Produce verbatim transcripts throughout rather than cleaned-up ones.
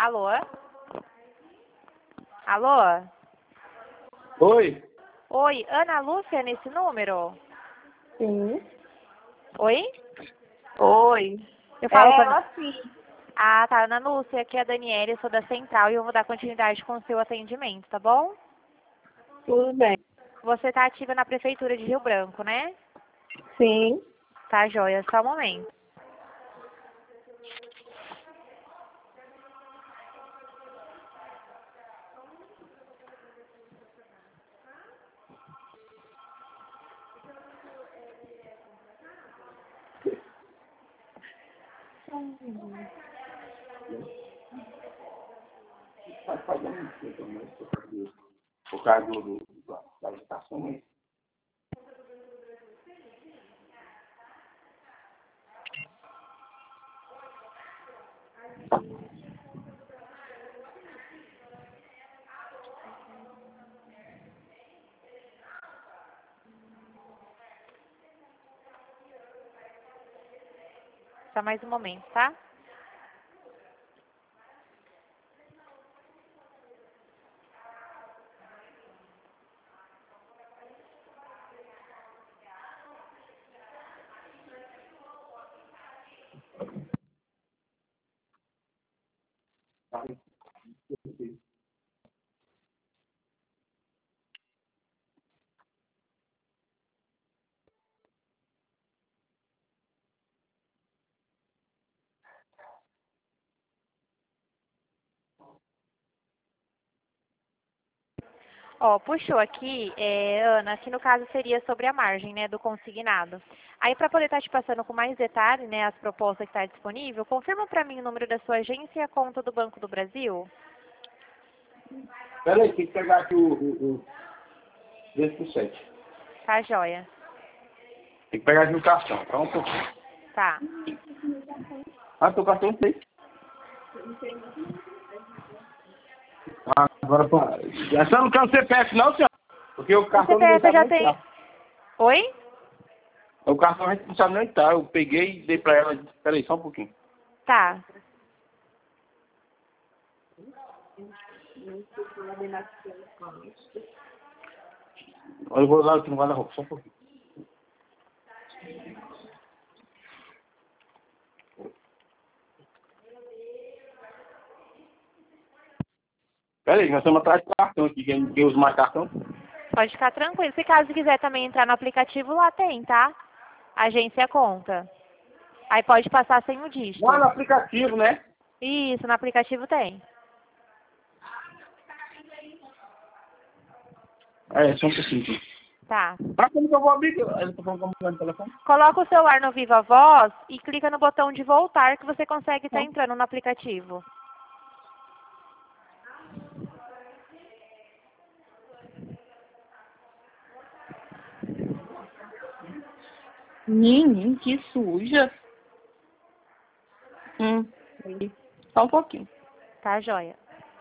Alô? Alô? Oi? Oi, Ana Lúcia nesse número? Sim. Oi? Oi. Eu É falo com a... ela sim. Ah, tá, Ana Lúcia, aqui é a Daniela, eu sou da Central e eu vou dar continuidade com o seu atendimento, tá bom? Tudo bem. Você tá ativa na Prefeitura de Rio Branco, né? Sim. Tá, joia, só um momento. Por causa do, do, da estação, né? Só mais um momento, tá? Ó, puxou aqui, é, Ana, que no caso seria sobre a margem, né, do consignado. Aí, para poder estar te passando com mais detalhe, né, as propostas que está disponível, confirma para mim o número da sua agência e a conta do Banco do Brasil. Peraí, tem que pegar aqui o, o, o desse pro sete. Tá, joia. Tem que pegar aqui o cartão, tá um pouquinho. Tá. Ah, teu cartão tem. Ah, agora, pô. Essa não quer o C P F não, senhor? Porque o O cartão não C P F já sabe nem tem... tá. Oi? O cartão a gente não sabe nem tá. Eu peguei e dei pra ela. Peraí, só um pouquinho. Tá. Eu vou lá aqui no guarda-roupa, só um pouquinho. Peraí, nós estamos atrás do cartão aqui. Quem, quem usa mais cartão? Pode ficar tranquilo. Se caso quiser também entrar no aplicativo, lá tem, tá? Agência conta. Aí pode passar sem o dígito. Lá no aplicativo, né? Isso, no aplicativo tem. É, só um pouquinho. Tá. Ah, como que eu vou abrir? Eu tô falando como que vai no telefone. Coloca o celular no Viva Voz e clica no botão de voltar que você consegue estar entrando no aplicativo. Menino, que suja. Hum. Só um pouquinho. Tá, joia?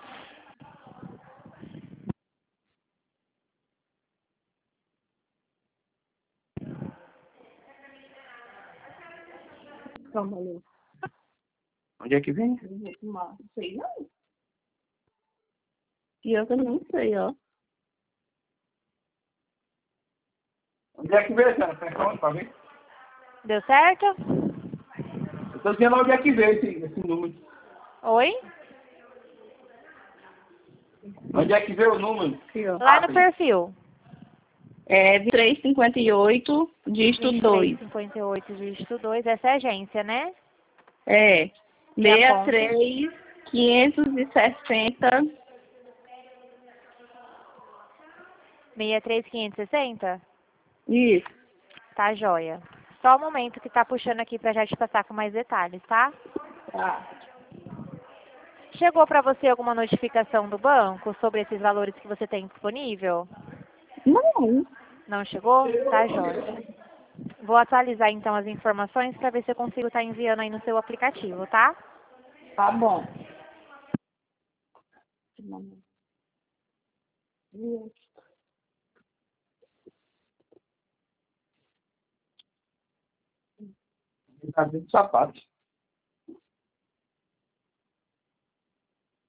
Calma ali. Onde é que vem? Não sei não. E eu também não sei, ó. Onde é que veio, senhora? Presta onde pra ver? Deu certo? Eu tô dizendo onde é que veio esse, esse número. Oi? Onde é que veio o número? Aqui, ó. Lá no perfil. É vinte e três cinquenta e oito, dígito dois. cinquenta e oito, dígito dois. Essa é a agência, né? É. E a sessenta e conta? três, quinhentos e sessenta. sessenta e três, quinhentos e sessenta? Isso. Tá, joia. Só um momento que tá puxando aqui pra já te passar com mais detalhes, tá? Tá. Chegou pra você alguma notificação do banco sobre esses valores que você tem disponível? Não. Não chegou? Tá, joia. Vou atualizar então as informações para ver se eu consigo estar enviando aí no seu aplicativo, tá? Tá bom. Tá dentro do sapato.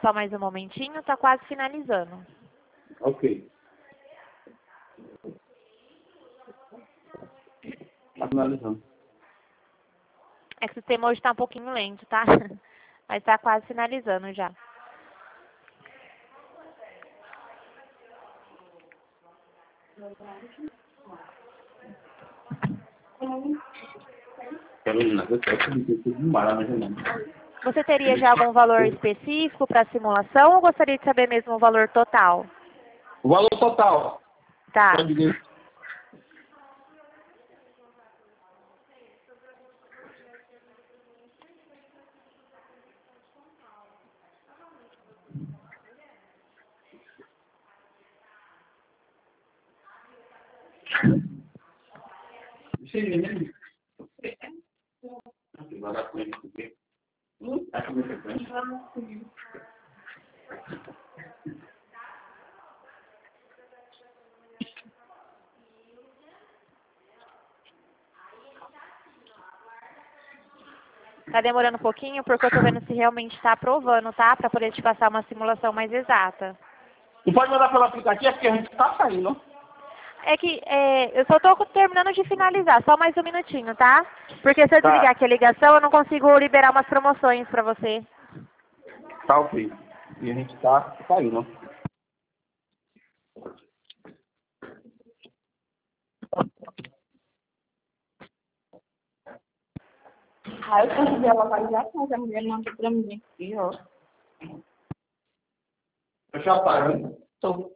Só mais um momentinho, tá quase finalizando. Ok. Tá finalizando. É que o sistema hoje tá um pouquinho lento, tá? Mas tá quase finalizando já. Carolina, eu quero que você demora mais ou menos. Você teria já algum valor específico para a simulação ou gostaria de saber mesmo o valor total? O valor total. Tá. Pode dizer. Tá demorando um pouquinho porque eu tô vendo se realmente está aprovando, tá? Para poder te passar uma simulação mais exata. E pode mandar pelo aplicativo porque a gente tá saindo. É que é, eu só tô terminando de finalizar, só mais um minutinho, tá? Porque se eu Tá. desligar aqui a ligação, eu não consigo liberar umas promoções pra você. Tá ok. E a gente tá saindo. Aí eu consegui a localização, mas a mulher mandou pra mim aqui, ó. Eu já parei. Tô.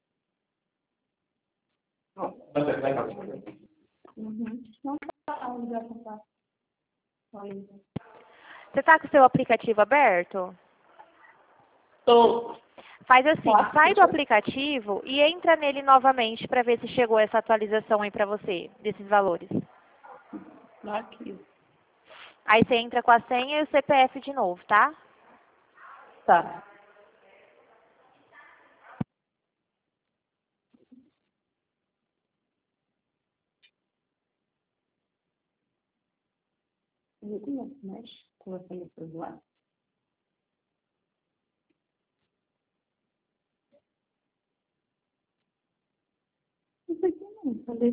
Vai ser legal. Uhum. Não tá, onde vai comprar? Olha. Você tá com o seu aplicativo aberto? Tô. Faz assim, Tá. sai do aplicativo e entra nele novamente para ver se chegou essa atualização aí pra você, desses valores. Aqui. Aí você entra com a senha e o C P F de novo, tá? Tá. Viu como é que mexe com você no celular? Não sei que não, cadê?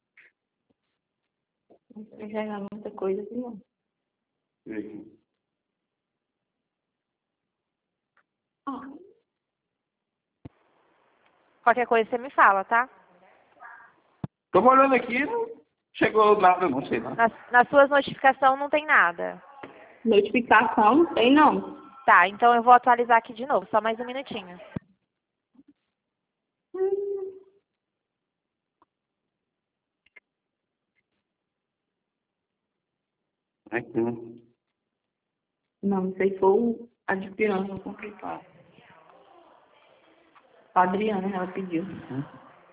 Não sei jogar muita coisa assim, não. Ah, Qualquer coisa você me fala, tá? Tô olhando aqui, não chegou nada, não sei não. Nas, nas suas notificações não tem nada. notificação não tem, não. Tá, então eu vou atualizar aqui de novo, só mais um minutinho. Aqui, né? Não, não sei se foi o- a de criança complicada. A Adriana, ela pediu. Hum.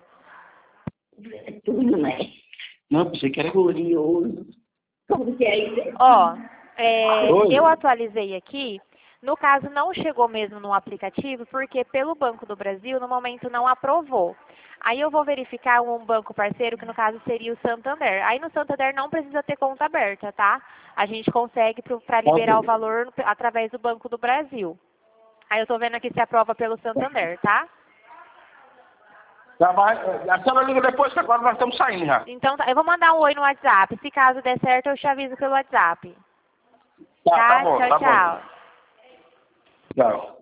É tudo, né? Não, pensei que era glorioso. Como que é isso? Ó, é, Oi. eu atualizei aqui. No caso, não chegou mesmo no aplicativo, porque pelo Banco do Brasil, no momento, não aprovou. Aí eu vou verificar um banco parceiro, que no caso seria o Santander. Aí no Santander não precisa ter conta aberta, tá? A gente consegue para liberar o valor através do Banco do Brasil. Aí eu tô vendo aqui se aprova pelo Santander, tá? Já vai, a senhora liga depois que agora nós estamos saindo já. Então, tá, eu vou mandar um oi no WhatsApp. Se caso der certo, eu te aviso pelo WhatsApp. Tá, Tá? tá bom, Tchau, tá tchau. bom. Tchau.